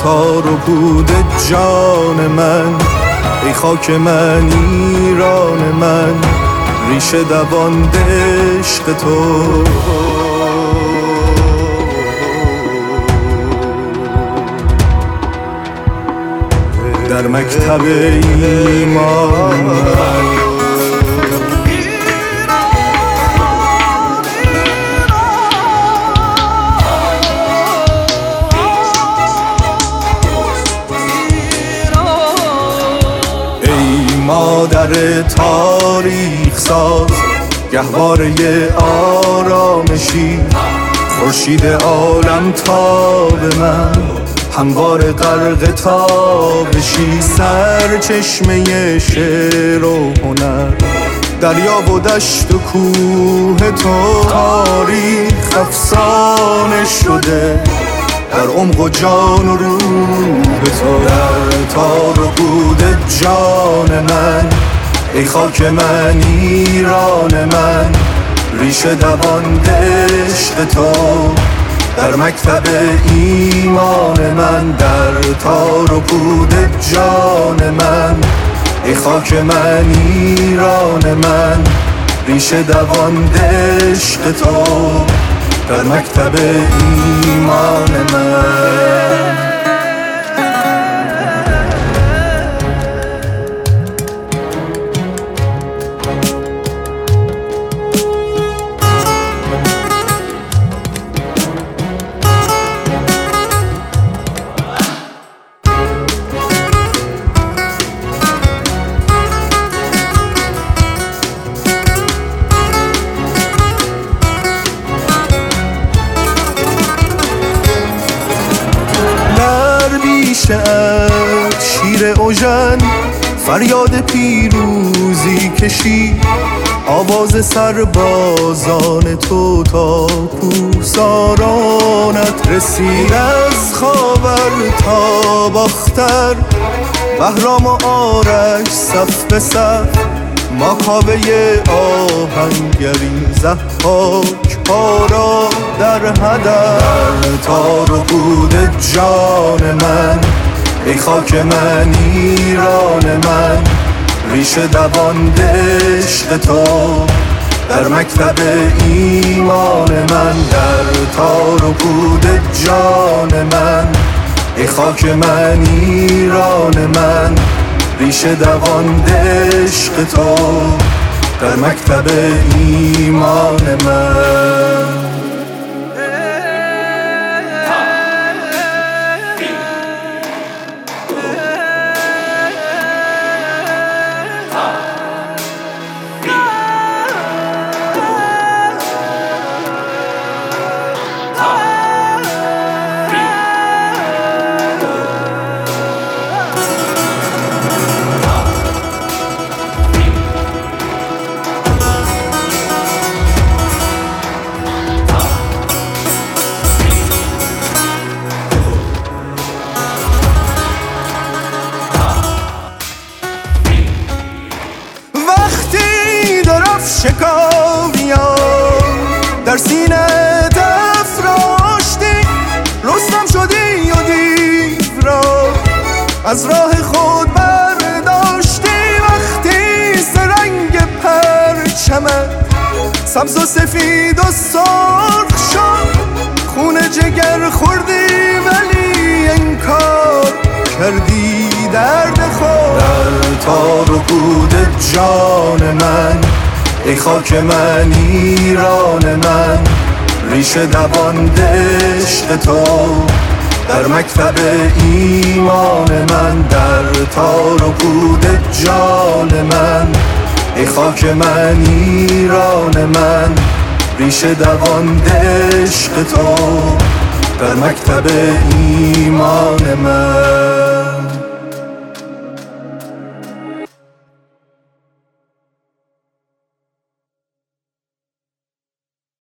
تار و پود جان من، ای خاک من ایران من، ریشه دوان عشق تو. در مکتب ایمان ای مادر تاریخ ساز، گهواره آرامشی، خورشید عالم تاب من، هموار غرق تابشی، سرچشمه شعر و هنر، دریا و دشت و کوه تو، تاریخ افسانه شده در عمق و جان و روح تو. در تار و پود جان من، ای خاک من ایران من، ریشه دوان عشق تو. در مکتب ایمان من، در تار و پود جان من، ای خاک من ایران من، ریشه دوان عشق تو. در مکتب ایمان من. شیر اوژن فریاد پیروزی کشی، آواز سربازان تو تا کوهسارانت رسید. از خاور تا باختر، بهرام و آرش صف به صف، ما کاوه آهنگریم، ضحاک ها را در هدف. در تار و پود جان من، ای خاک من ایران من، ریشه دوان عشق تو. در مکتب ایمان من، در تار و پود جان من، ای خاک من ایران من، ریشه دوان عشق تو. در مکتب ایمان من. شکاویان در سینه افراشتی، رستم شدی و دیو را از راه خود برداشتی. وقتی سرنگ پرچمت سبز و سفید و سرخ شد، خون جگر خوردی ولی انکار کردی درد خود. در تار و پود جان من، ای خاک من ایران من، ریشه دوان عشق تو. در مکتب ایمان من، در تار و پود جان من، ای خاک من ایران من، ریشه دوان عشق تو. در مکتب ایمان من.